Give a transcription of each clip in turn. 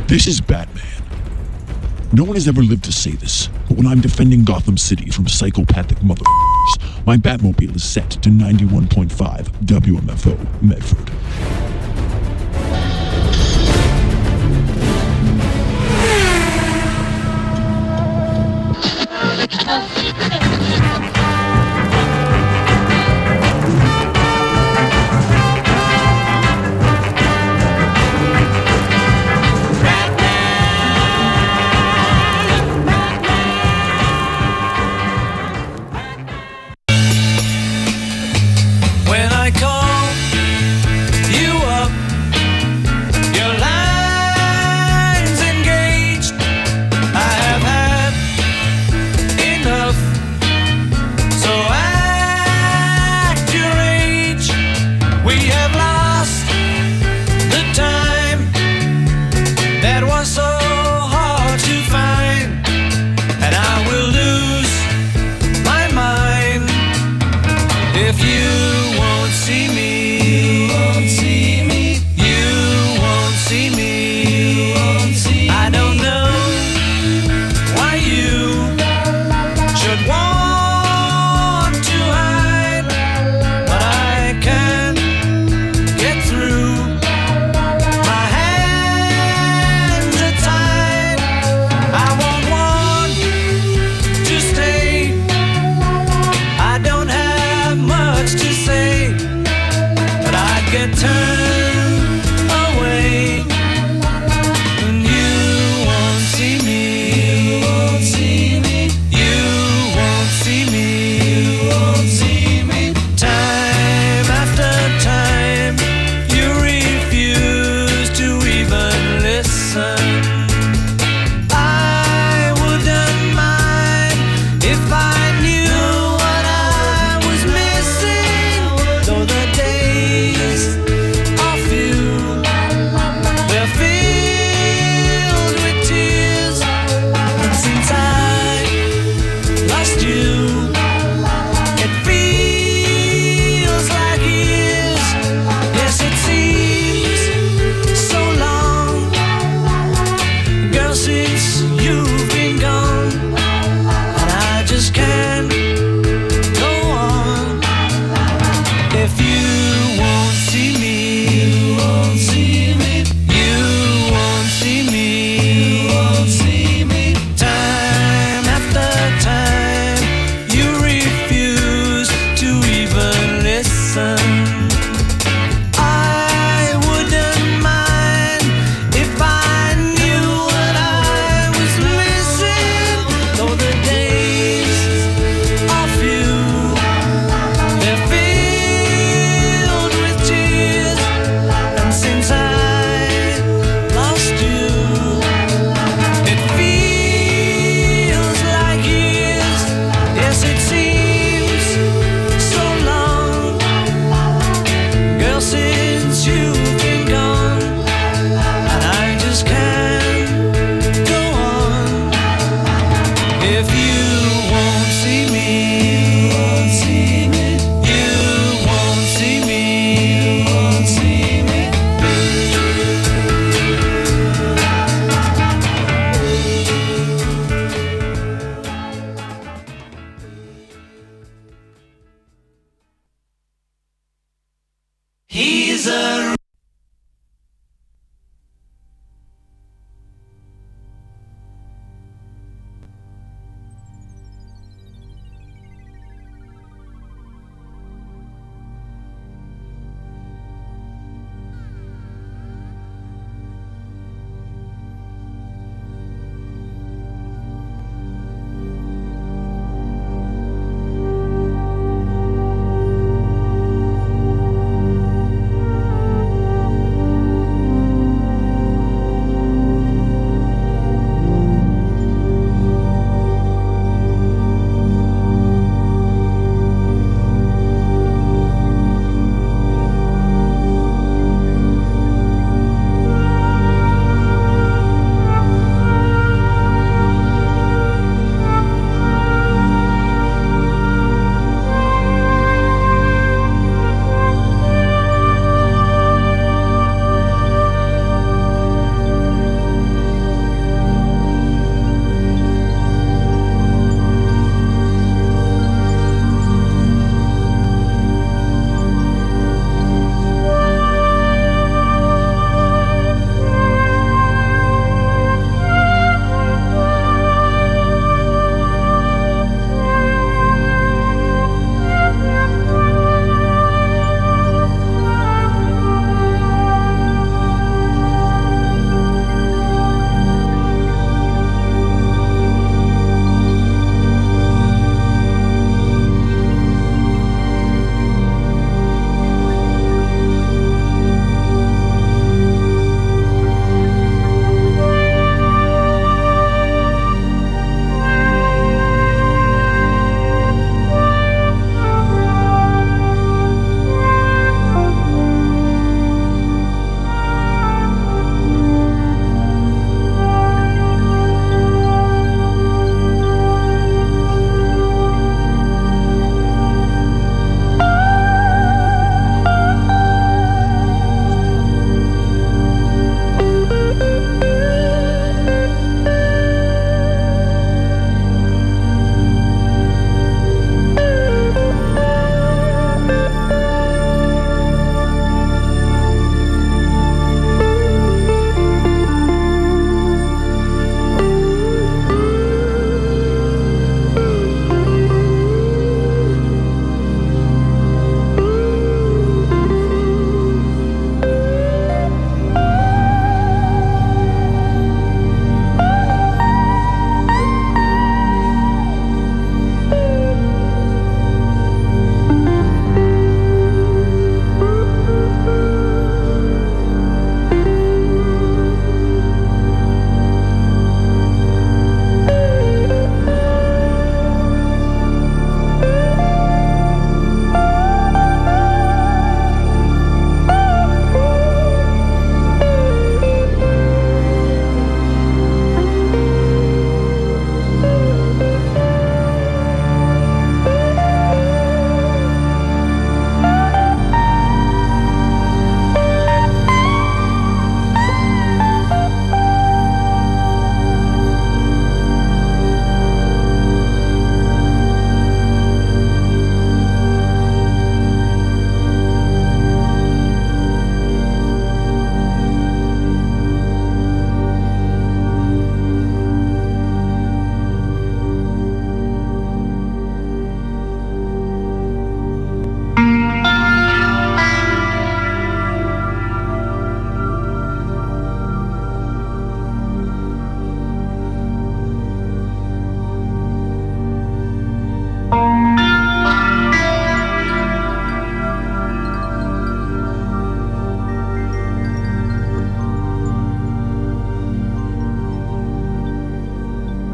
This is Batman. No one has ever lived to say this, but when I'm defending Gotham City from psychopathic motherfuckers, my Batmobile is set to 91.5 WMFO Medford. When I call, you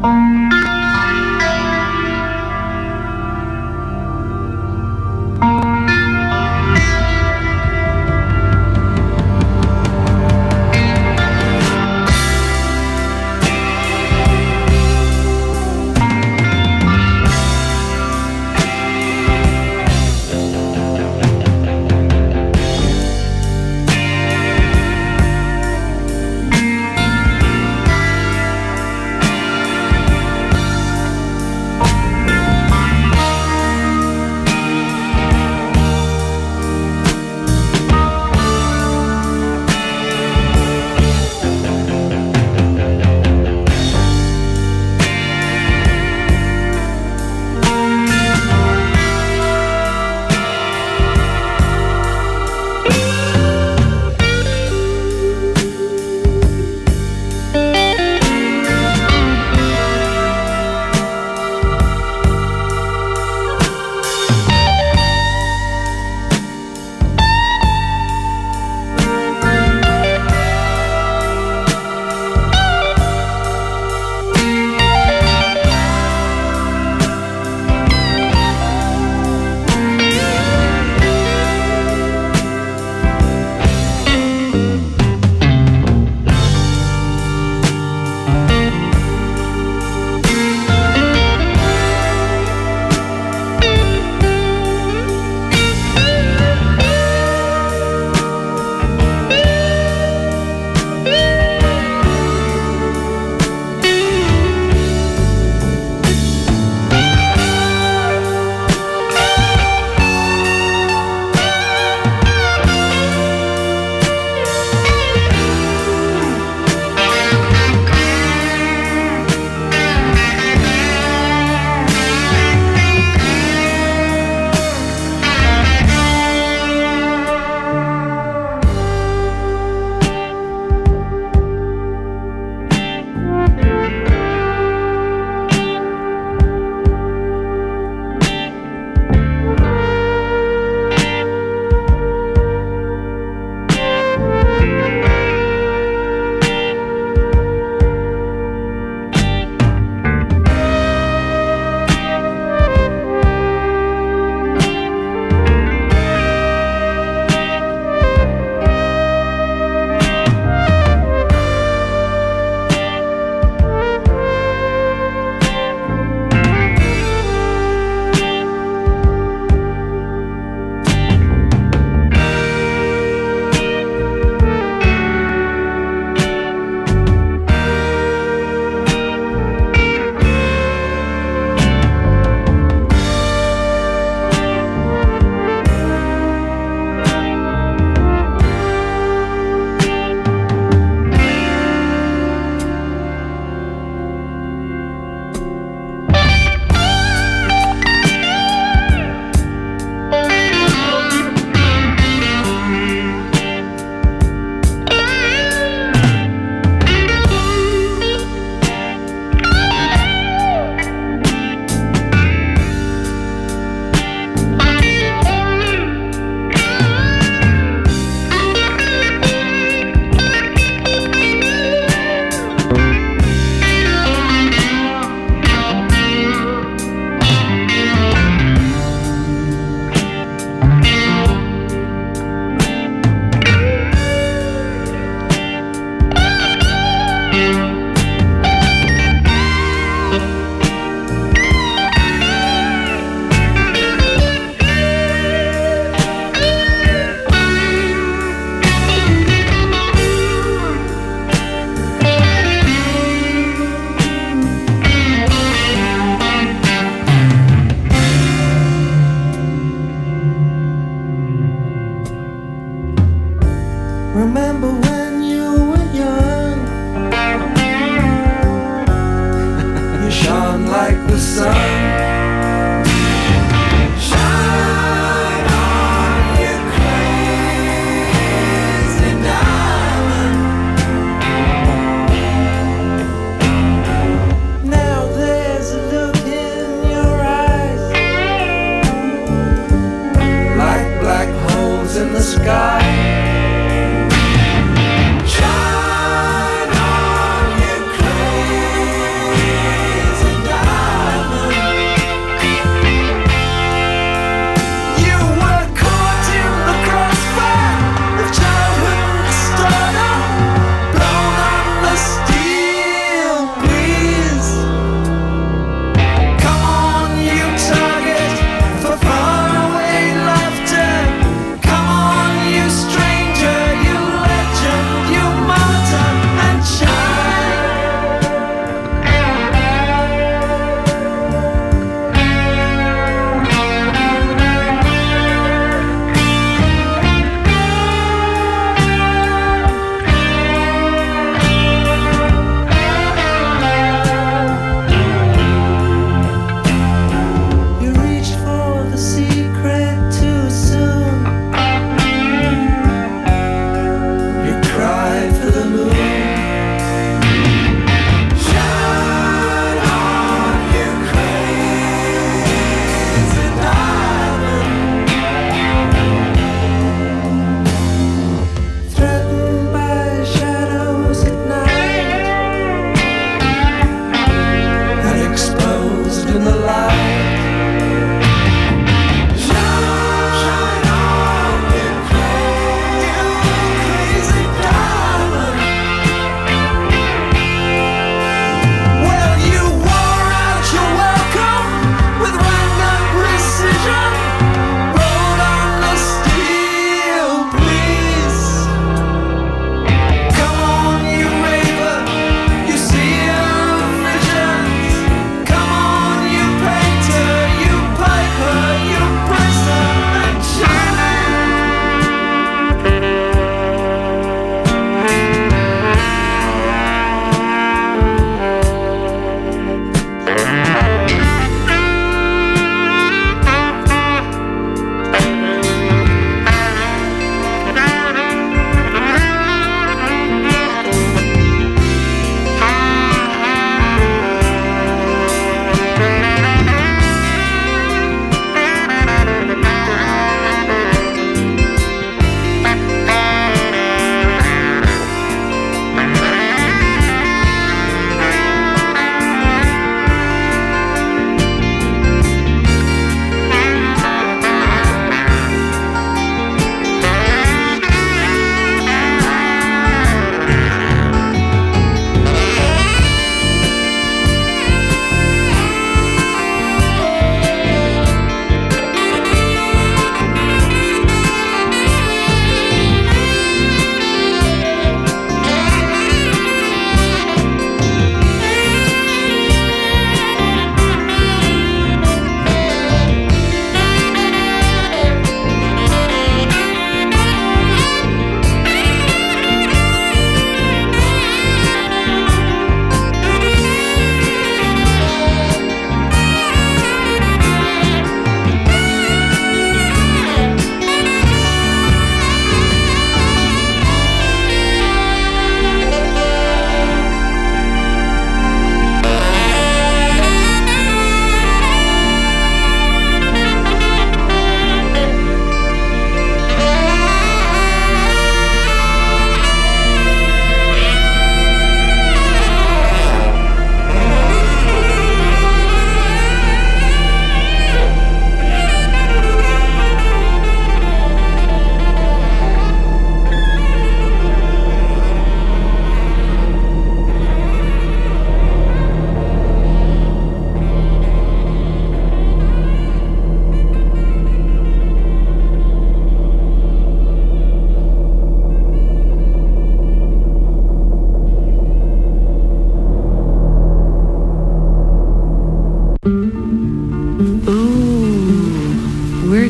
Remember when you were young, you shone like the sun. Shine on, you crazy diamond. Now there's a look in your eyes, like black holes in the sky. Shine on, you crazy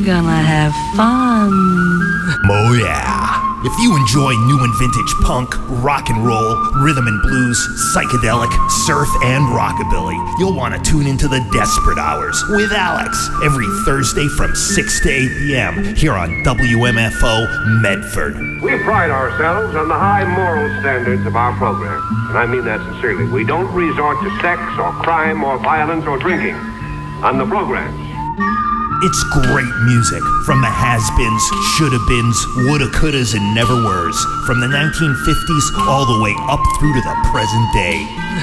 gonna have fun. Oh yeah. If you enjoy new and vintage punk, rock and roll, rhythm and blues, psychedelic, surf, and rockabilly, you'll want to tune into the Desperate Hours with Alex every Thursday from 6 to 8 p.m. here on WMFO Medford. We pride ourselves on the high moral standards of our program, and I mean that sincerely. We don't resort to sex or crime or violence or drinking on the programs. It's great music from the has-beens, shoulda-beens, woulda-couldas, and never-weres, from the 1950s all the way up through to the present day.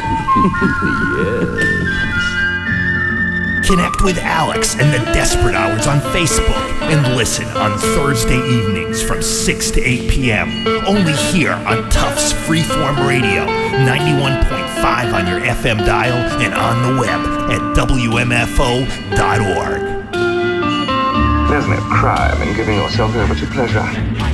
Yes. Connect with Alex and the Desperate Hours on Facebook and listen on Thursday evenings from 6 to 8 p.m. Only here on Tufts Freeform Radio, 91.5 on your FM dial and on the web at WMFO.org. There's no crime in giving yourself over to pleasure.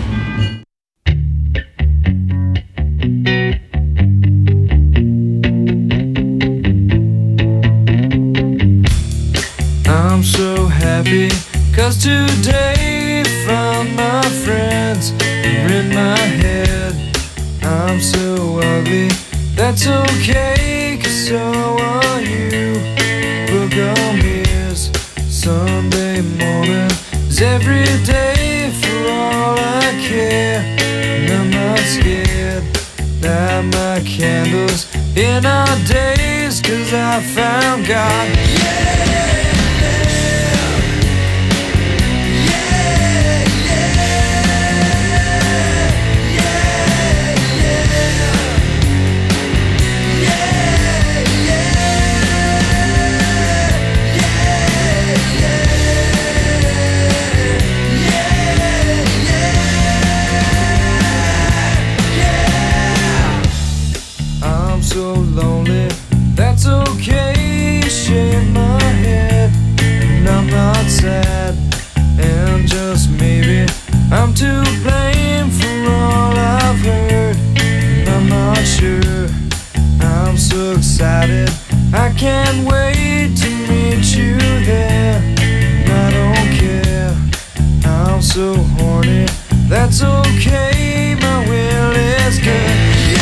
I'm so happy, 'cause today found my friends are in my head. I'm so ugly, that's okay, 'cause so are you. Book on mirrors, Sunday morning is every day for all I care. And I'm not scared, light my candles in our days, 'cause I found God. So lonely, that's okay, shake my head, and I'm not sad, and just maybe I'm to blame for all I've heard, and I'm not sure, I'm so excited, I can't wait to meet you there, and I don't care, I'm so horny, that's okay, my will is good.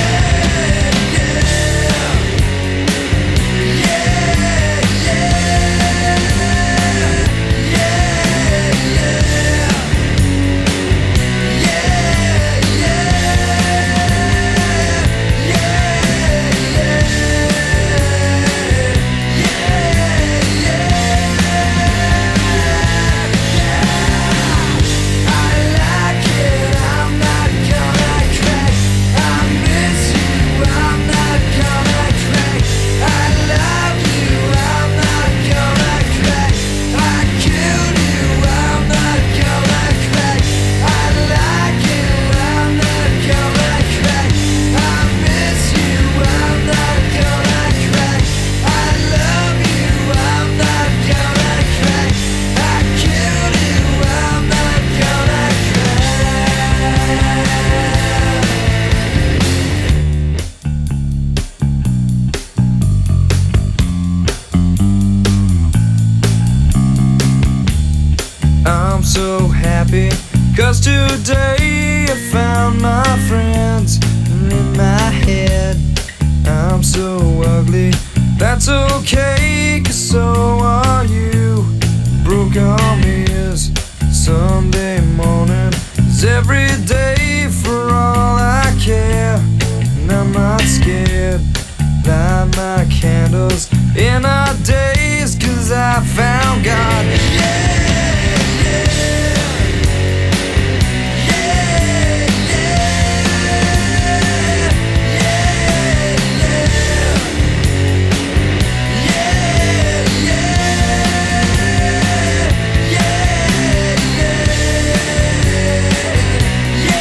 I'm so happy, 'cause today I found my friends in my head. I'm so ugly, that's okay, 'cause so are you. Broke arm is Sunday morning is every day for all I care. And I'm not scared, light my candles in our days, 'cause I found God. Yeah.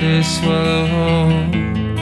they swallow whole.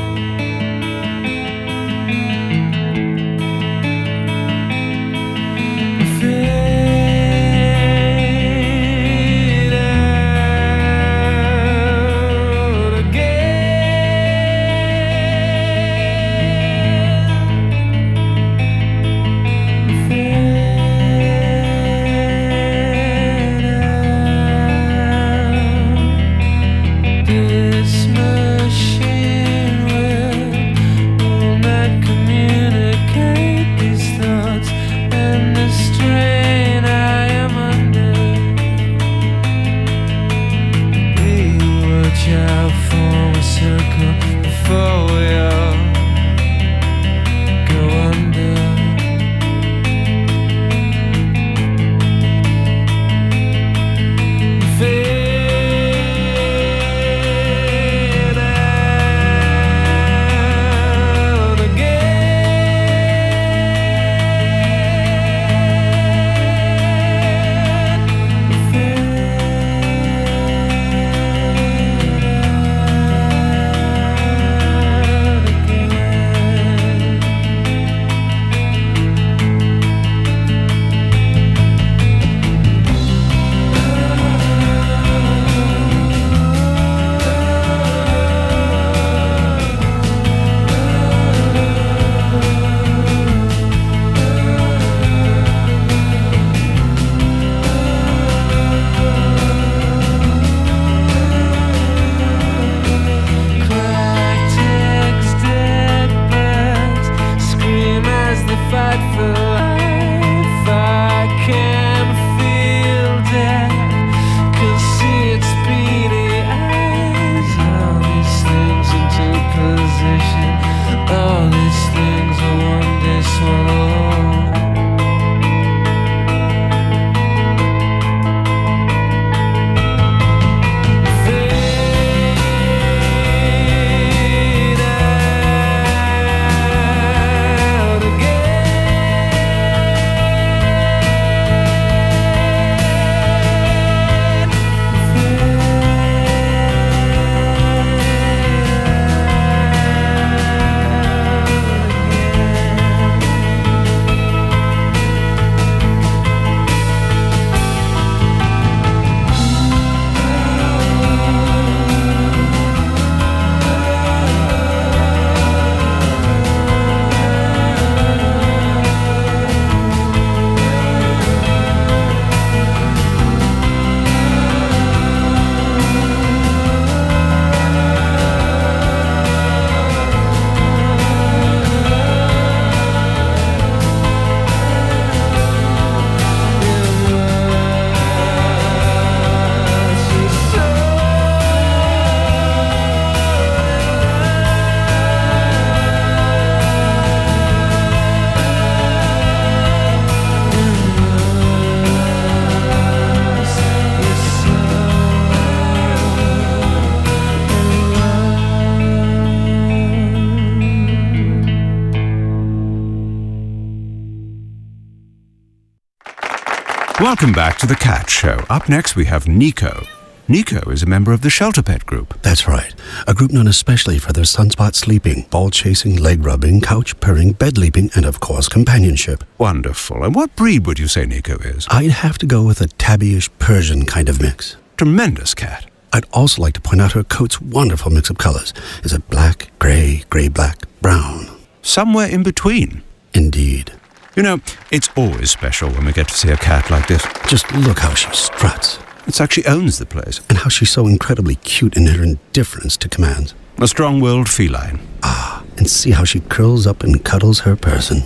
Welcome back to The Cat Show. Up next, we have Nico. Nico is a member of the Shelter Pet Group. That's right. A group known especially for their sunspot sleeping, ball chasing, leg rubbing, couch purring, bed leaping, and of course, companionship. Wonderful. And what breed would you say Nico is? I'd have to go with a tabbyish Persian kind of mix. Tremendous cat. I'd also like to point out her coat's wonderful mix of colors. Is it black, gray, gray-black, brown? Somewhere in between. Indeed. You know, it's always special when we get to see a cat like this. Just look how she struts. It's like she owns the place. And how she's so incredibly cute in her indifference to commands. A strong-willed feline. Ah, and see how she curls up and cuddles her person.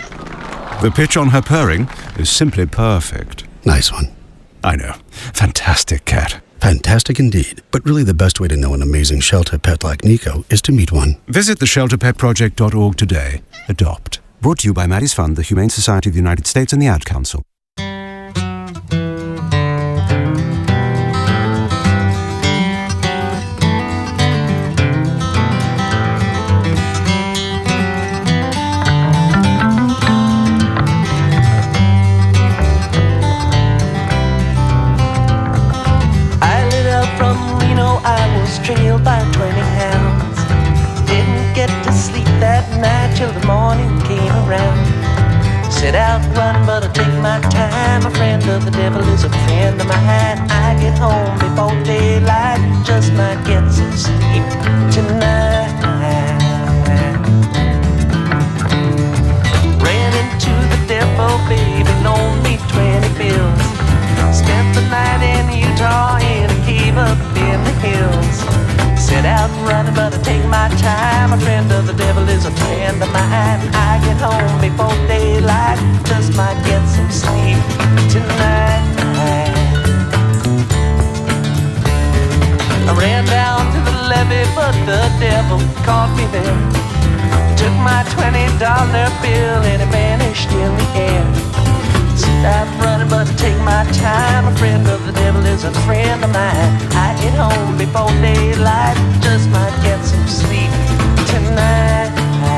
The pitch on her purring is simply perfect. Nice one. I know. Fantastic cat. Fantastic indeed. But really the best way to know an amazing shelter pet like Nico is to meet one. Visit theshelterpetproject.org today. Adopt. Brought to you by Maddie's Fund, the Humane Society of the United States, and the Ad Council. trailed by 20 hounds. Didn't get to sleep that night till the morning came around. Set out running, but I take my time. A friend of the devil is a friend of mine. I get home before daylight, just might get some sleep tonight. Ran into the devil, baby, loaned me 20 bills. Spent the night in Utah in a cave up in the hills. Set out running, but I take my time. A friend of the devil is a friend of mine. I get home before daylight, just might get some sleep tonight. I ran down to the levee, but the devil caught me there. Took my $20 bill and it vanished in the air. Set out running, but I take my time. A friend of the devil is a friend of mine. I get home before daylight, just might get some sleep tonight.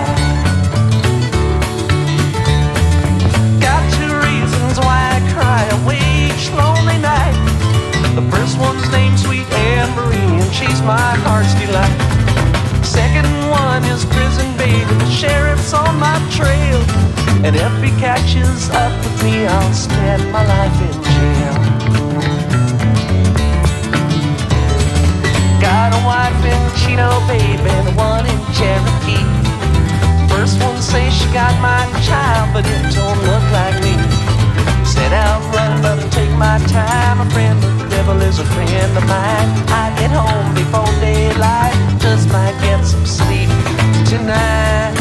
Got two reasons why I cry away each lonely night. The first one's named Sweet Anne Marie, and she's my heart's delight. Second one is prison baby, the sheriff's on my trail. And if he catches up with me, I'll spend my life in jail. Got a wife in Chino, baby, and one in Cherokee. First one says she got my child, but it don't look like me. Set out running, but I take my time. A friend of the devil is a friend of mine. I get home before daylight, just might get some sleep tonight.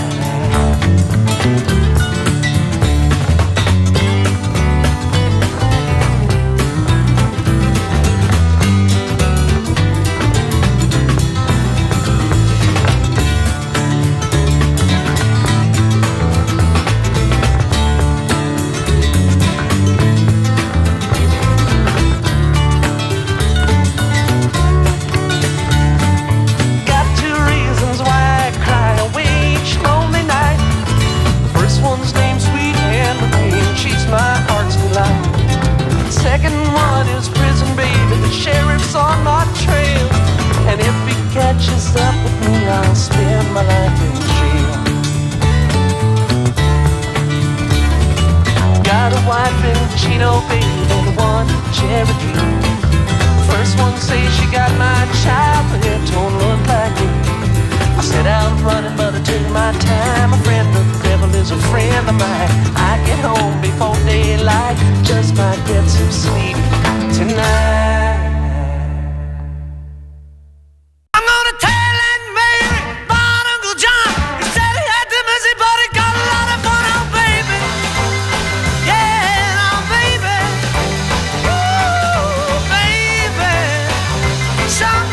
Second one is prison baby, the sheriff's on my trail. And if he catches up with me, I'll spend my life in jail. Got a wife in Chino, baby, and one in Cherokee. First one says she got my child, but it don't look like it. I set out running, but I took my time. A friend of the devil is a friend of mine. I get home before daylight, just might get some sleep tonight. I'm gonna tell Aunt Mary about Uncle John. He said he had the mercy, but he got a lot of fun, oh baby. Yeah, oh baby. Ooh, baby. Some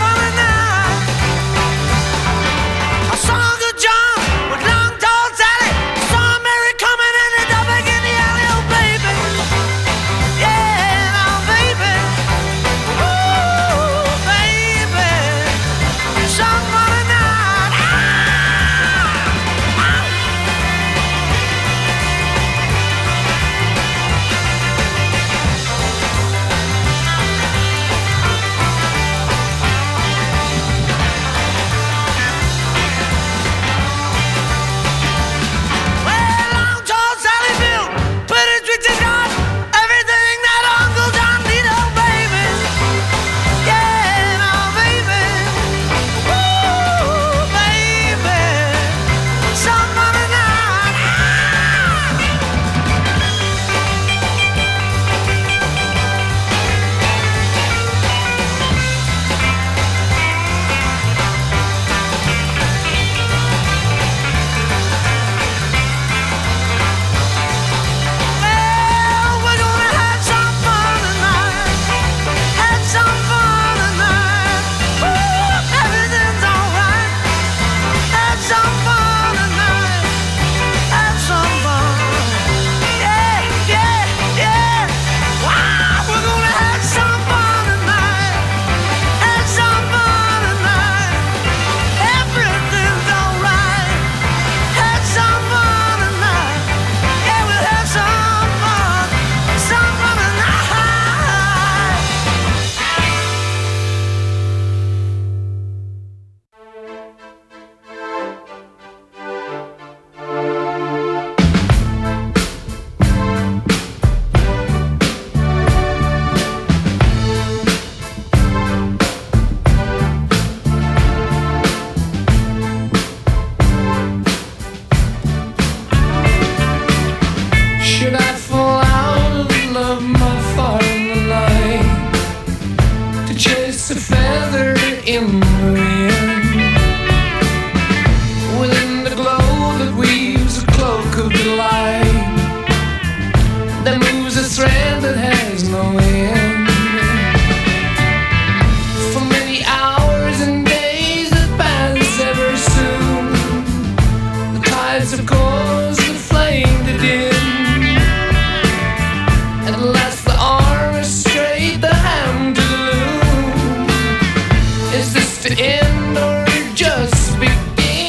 to end or just begin.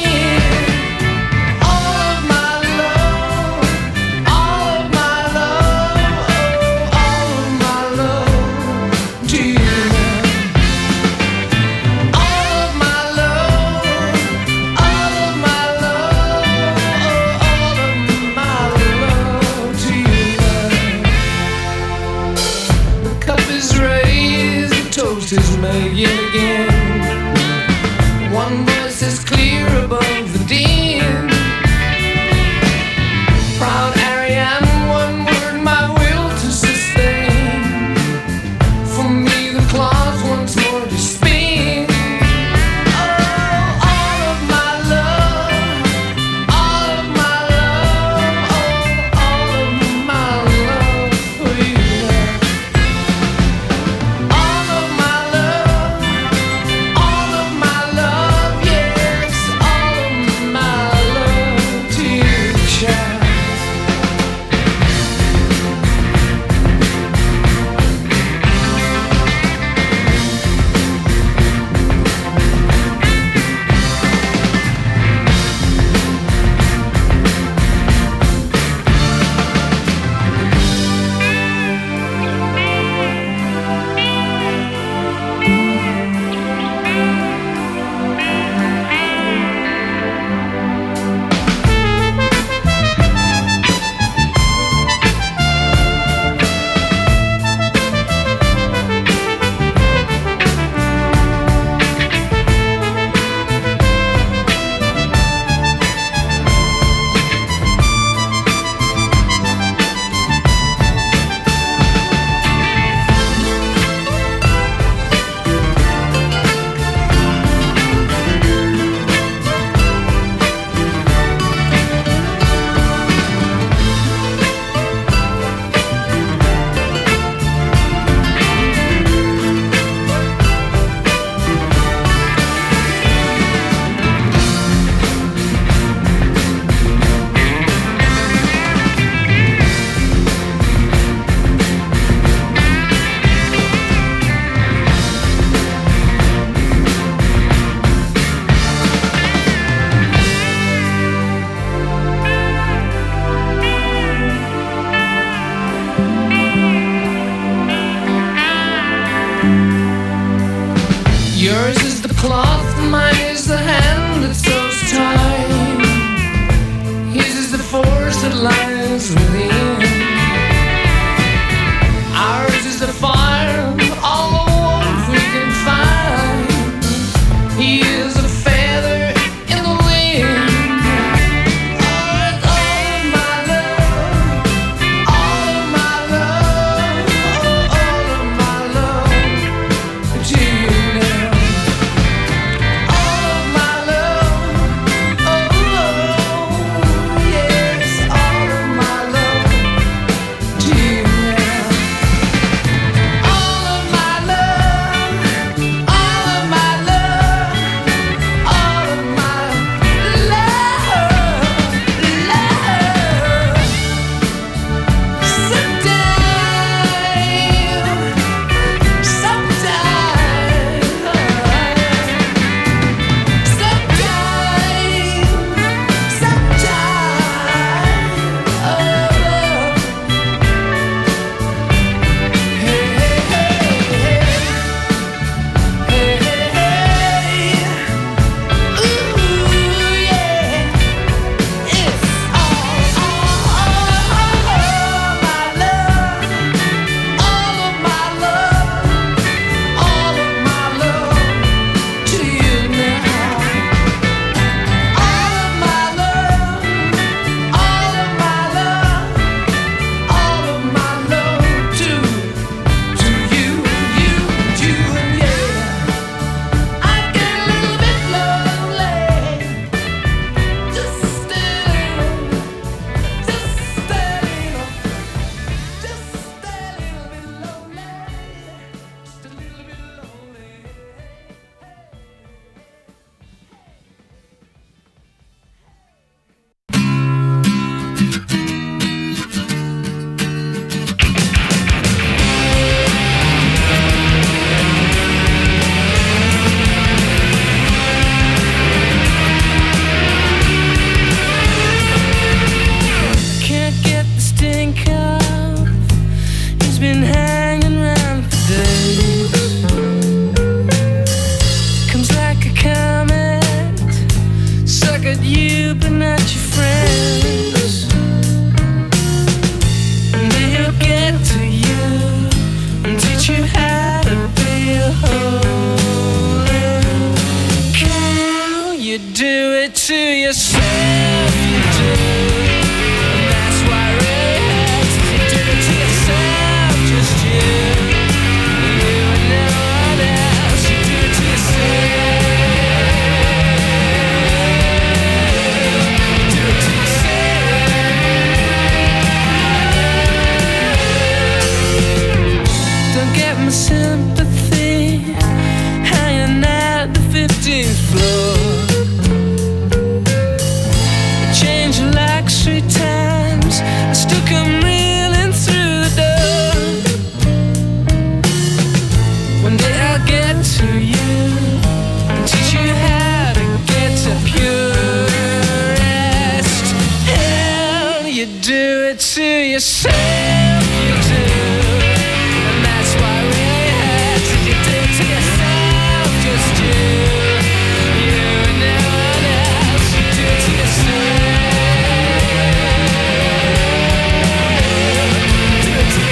Is made yet again. One voice is clear above the din. Proud Ariane, one word my will to sustain. For me the claws once more to spin. Oh, all of my love, all of my love, oh, all of my love for you. Yours is the cloth, mine is the hand that sews time. His is the force that lies within. Ours is the fire, all the warmth we can find. He is a feather in the wind. All of my love, all of my love, all of my love to you now. do it to yourself, you do. And that's why it really hurts. You do it to yourself, just you. You and no one else. You do it to yourself. You do it to yourself. Don't get my sympathy hanging at the 15th floor. I changed like 3 times. I still come reeling through the door. One day I'll get to you and teach you how to get to pure rest. Hell, you do it to yourself, you do. And that's why it really hurts. You do it to yourself, just you. You and no one else. You do it to yourself. Do it to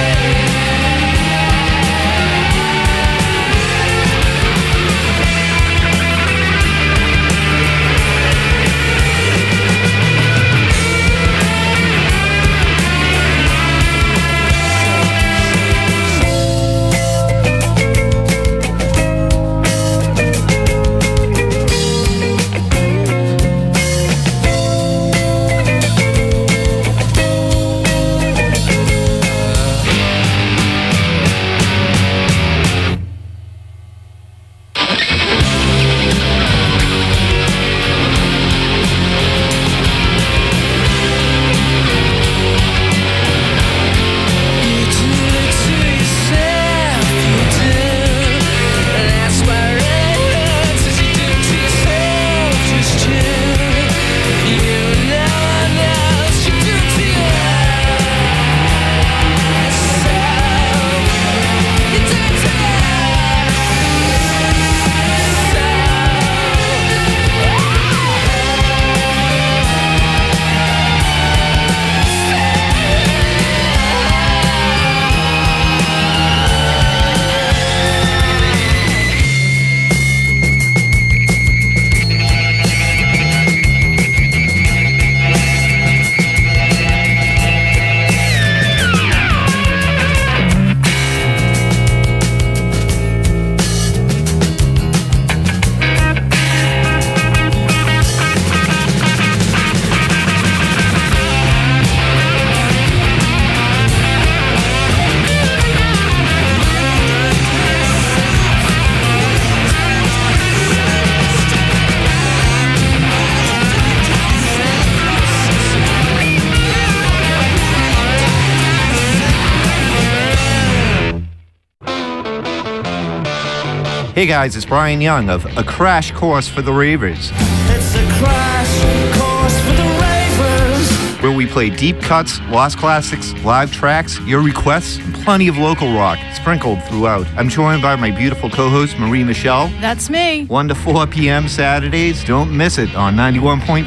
Hey guys, it's Brian Young of A Crash Course for the Ravers. It's a crash course for the ravers. Where we play deep cuts, lost classics, live tracks, your requests, and plenty of local rock sprinkled throughout. I'm joined by my beautiful co-host, Marie Michelle. That's me. 1 to 4 p.m. Saturdays. Don't miss it on 91.5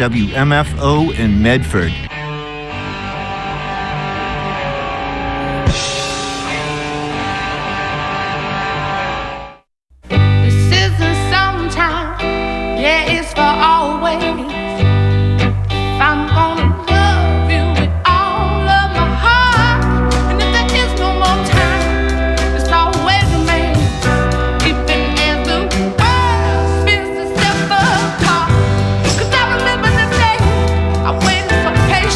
WMFO in Medford. Patiently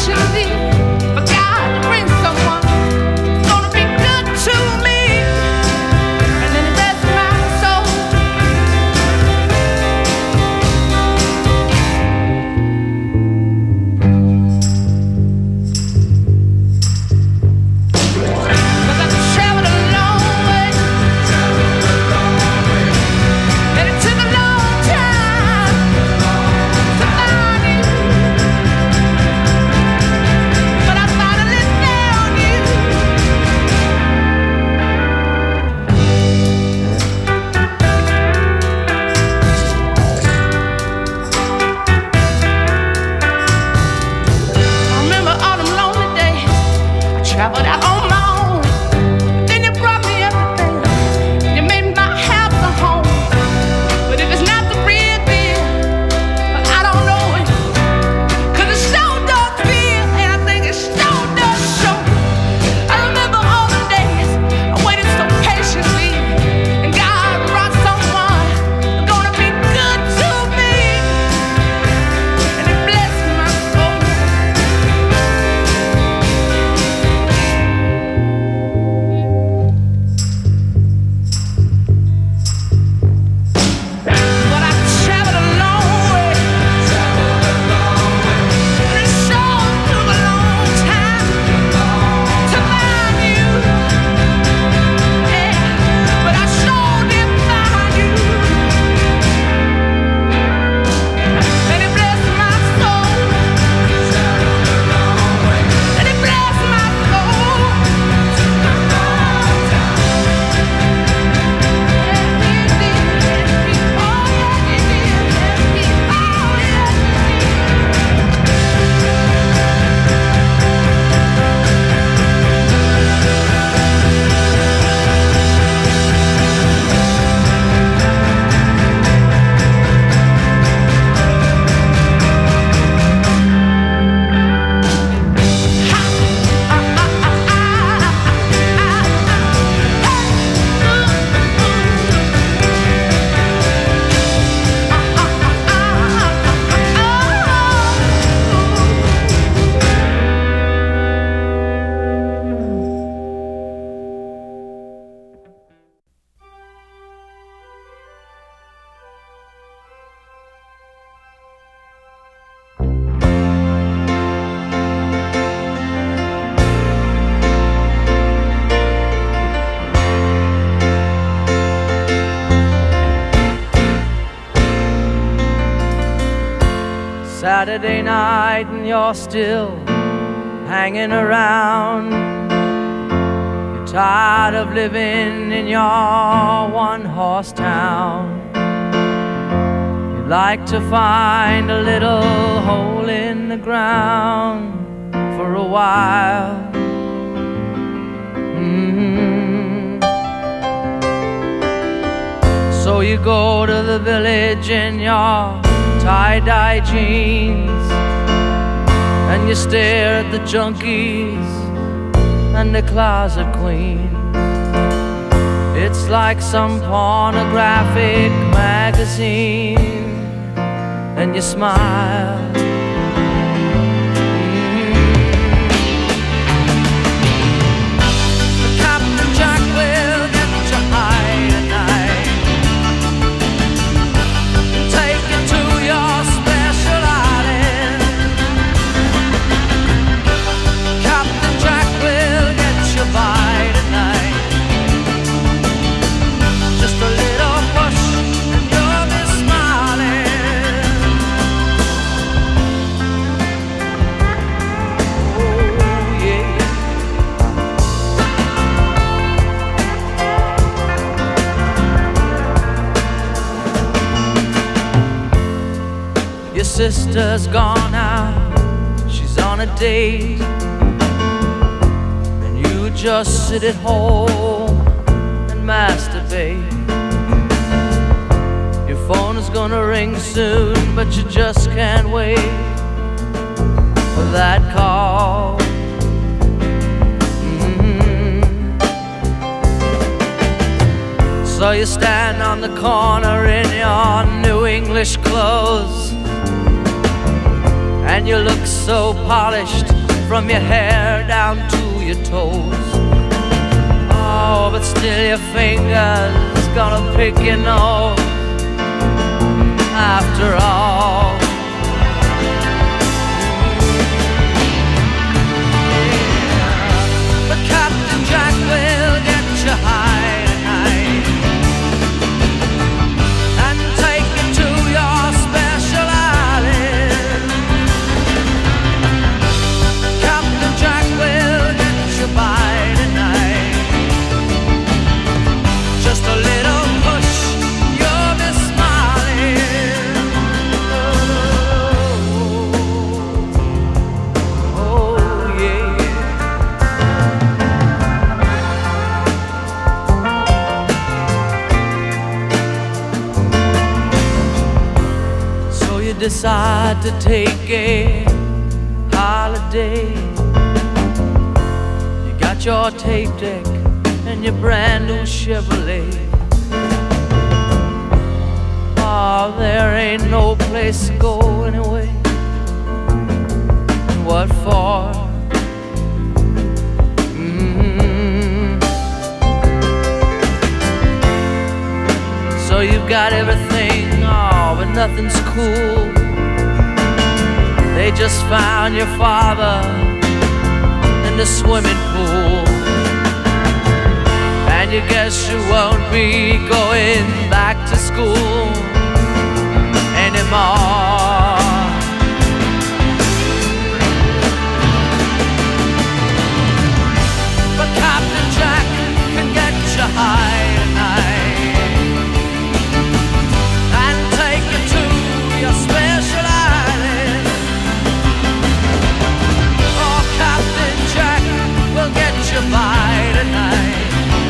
Saturday night and you're still hanging around. You're tired of living in your one-horse town. You'd like to find a little hole in the ground for a while. So you go to the village in your tie-dye jeans, and you stare at the junkies and the closet queens. It's like some pornographic magazine, and you smile. Captain Jack will get you high tonight, take you to your special island. Captain Jack will get you by tonight. Just a little push and you'll be smiling. Oh yeah. Your sister's gone out, she's on a date, and you just sit at home and masturbate. Your phone is gonna ring soon, but you just can't wait for that call. So you stand on the corner in your new English clothes, and you look so polished from your hair down to your toes. Oh, but still your fingers gonna pick your nose after all. But Captain Jack will get you high tonight and take you to your special island. Captain Jack will get you by tonight. Just a little push, you'll be smiling. Oh yeah. So you decide to take a holiday. You got your tape deck and your brand new Chevrolet. Oh, there ain't no place to go anyway. And what for? So you've got everything, oh, but nothing's cool. They just found your father in the swimming pool, and you guess you won't be going back to school anymore. But Captain Jack can get you high tonight and take you to your special island. Oh, Captain Jack will get you by tonight.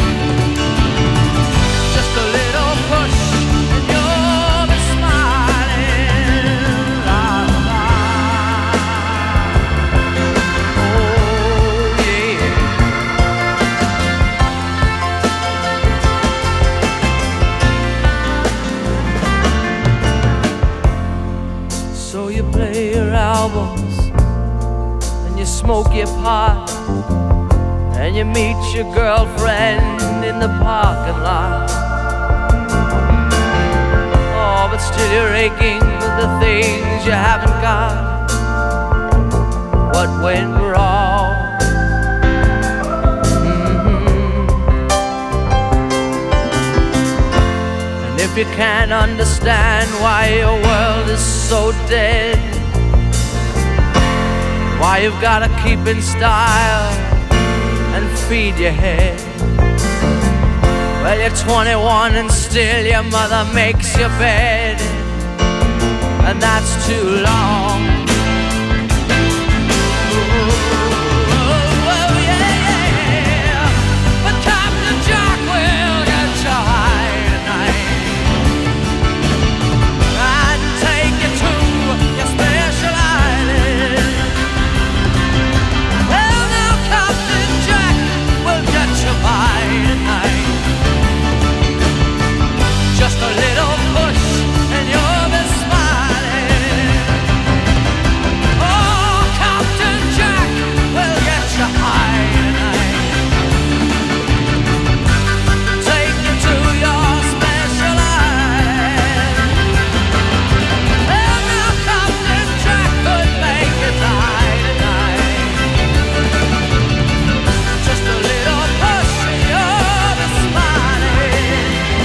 Just a little push and you'll be smiling. La, la. Oh yeah. So you play your albums and you smoke your pot, and you meet your girlfriend in the parking lot. Oh, but still you're aching for the things you haven't got. What went wrong? And if you can't understand why your world is so dead, Why you've gotta keep in style and feed your head. Well, you're 21 and still your mother makes your bed, and that's too long. Ooh, oh, yeah. But Captain Jack will get you high tonight and take you to your special island. Well, now Captain Jack will get you by tonight. Just a little push and you'll be smiling. Oh, Captain Jack will get you high tonight. Take you to your special island. Well, now Captain Jack could make you die tonight. Just a little push and you'll be smiling.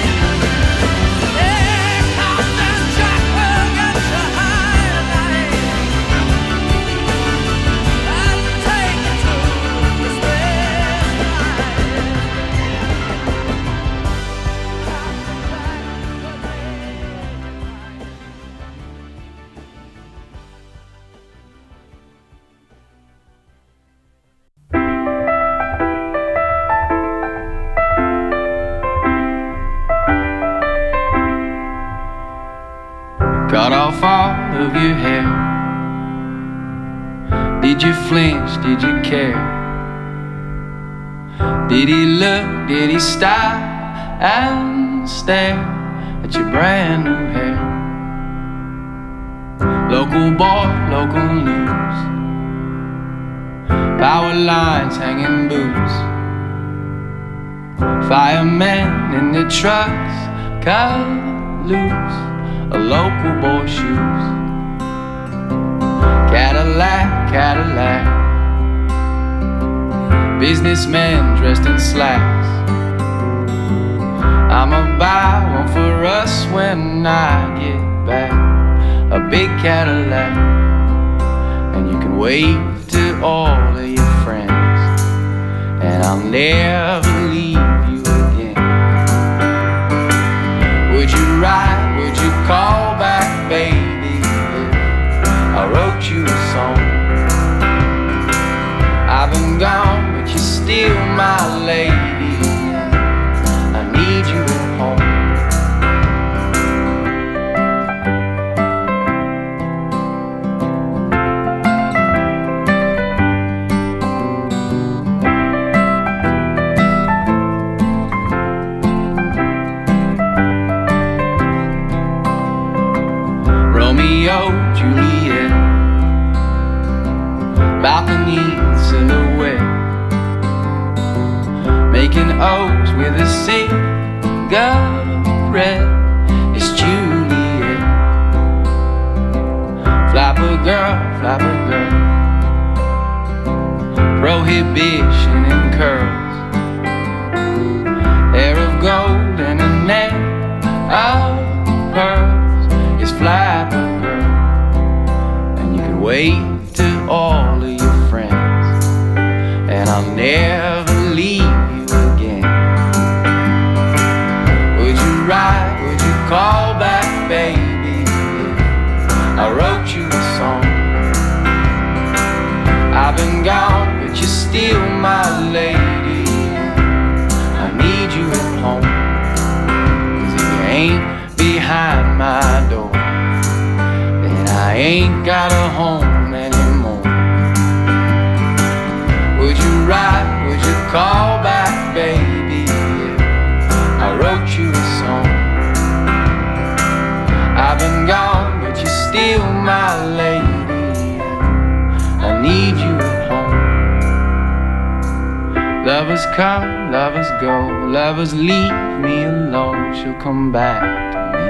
Cut off all of your hair. Did you flinch? Did you care? Did he look? Did he stop and stare at your brand new hair? Local boy, local news. Power lines hanging boots. Firemen in their trucks cut loose. A local boy's shoes. Cadillac, Cadillac. Businessmen dressed in slacks. I'ma buy one for us when I get back. A big Cadillac. And you can wave to all of your friends, and I'll never leave you again. Would you ride? Would you call back, baby, if I wrote you a song? I've been gone, but you're still my lady. I need you at home. Romeo, Juliet, balcony silhouette, making O's with a cigarette. It's Juliet. Flapper girl, prohibition in curls, hair of gold and a net of pearls. It's flapper girl, and you can wave to all of your friends, and I'll never leave you again. Would you ride? Would you call back, baby, if I wrote you a song? I've been gone, but you're still my lady. I need you at home, 'cause if you ain't behind my door, then I ain't got a home anymore. Would you ride? Would you call back, baby, if I wrote you a song? I've been gone, but you're still my lady. I need you at home. Lovers come, lovers go, lovers leave me alone. She'll come back to me.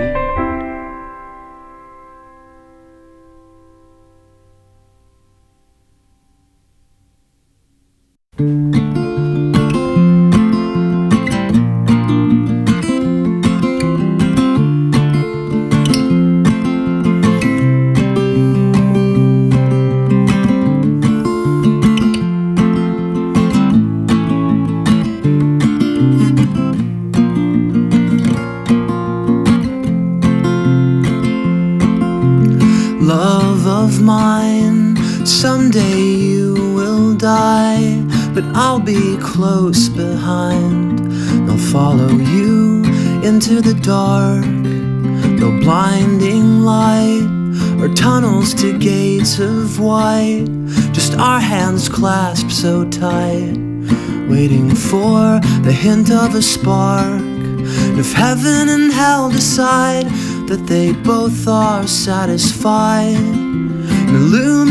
Love of mine, someday you will die, but I'll be close behind. They'll follow you into the dark, no blinding light or tunnels to gates of white, just our hands clasped so tight, waiting for the hint of a spark. If heaven and hell decide that they both are satisfied,